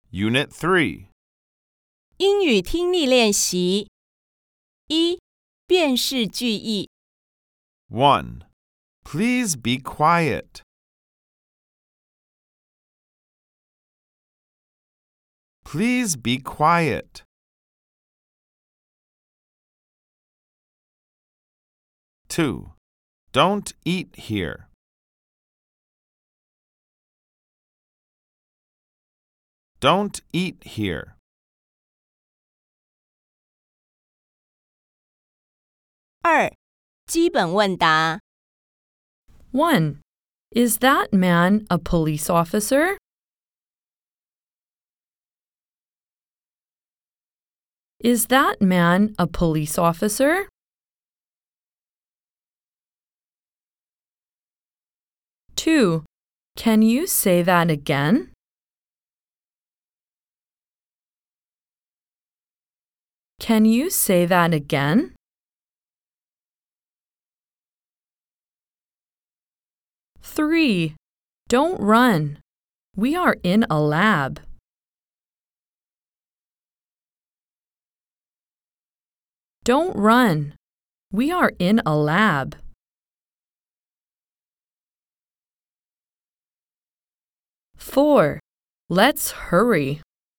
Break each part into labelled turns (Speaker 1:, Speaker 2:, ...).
Speaker 1: Unit 3.
Speaker 2: 英语听力练习一辨识句意
Speaker 1: 1. Please be quiet. Please be quiet. 2. Don't eat here. Don't eat here.
Speaker 2: 二基本问答
Speaker 3: 1. Is that man a police officer? Is that man a police officer? 2. Can you say that again? Can you say that again? 3. Don't run. We are in a lab. Don't run. We are in a lab. 4. Let's hurry.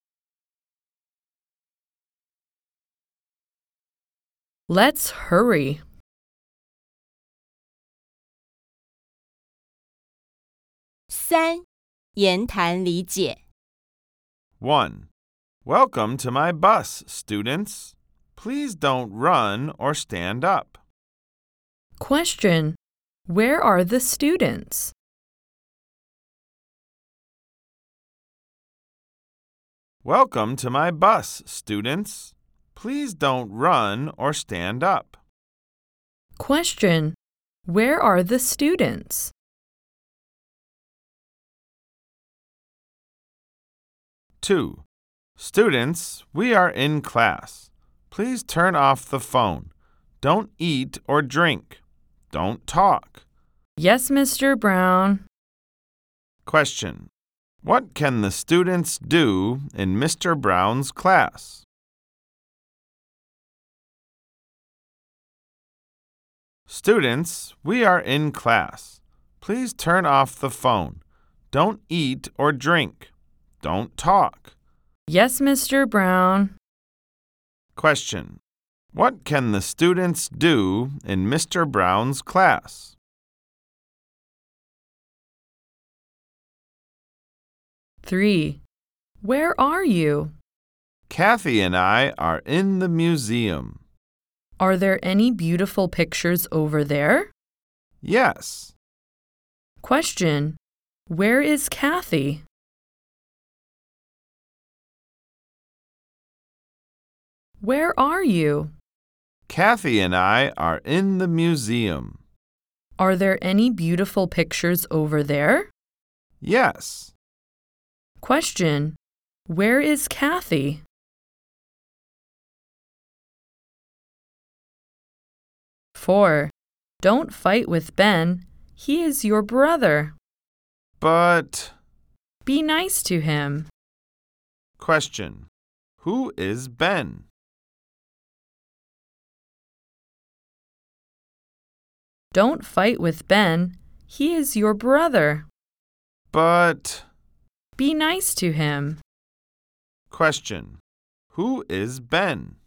Speaker 3: Let's hurry.
Speaker 2: 三言谈理解
Speaker 1: 1. Welcome to my bus, students. Please don't run or stand up.
Speaker 3: Question. Where are the students?
Speaker 1: Welcome to my bus, students. Please don't run or stand up.
Speaker 3: Question. Where are the students?
Speaker 1: 2. Students, we are in class. Please turn off the phone. Don't eat or drink. Don't talk.
Speaker 3: Yes, Mr. Brown.
Speaker 1: Question. What can the students do in Mr. Brown's class? Students, we are in class. Please turn off the phone. Don't eat or drink. Don't talk.
Speaker 3: Yes, Mr. Brown.
Speaker 1: Question. What can the students do in Mr. Brown's class?
Speaker 3: Three. Where are you?
Speaker 1: Kathy and I are in the museum.
Speaker 3: Are there any beautiful pictures over there?
Speaker 1: Yes.
Speaker 3: Question. Where is Kathy? Where are you?
Speaker 1: Kathy and I are in the museum.
Speaker 3: Are there any beautiful pictures over there?
Speaker 1: Yes.
Speaker 3: Question. Where is Kathy? Four. Don't fight with Ben. He is your brother.
Speaker 1: But...
Speaker 3: Be nice to him.
Speaker 1: Question. Who is Ben?
Speaker 3: Don't fight with Ben. He is your brother.
Speaker 1: But...
Speaker 3: Be nice to him.
Speaker 1: Question. Who is Ben?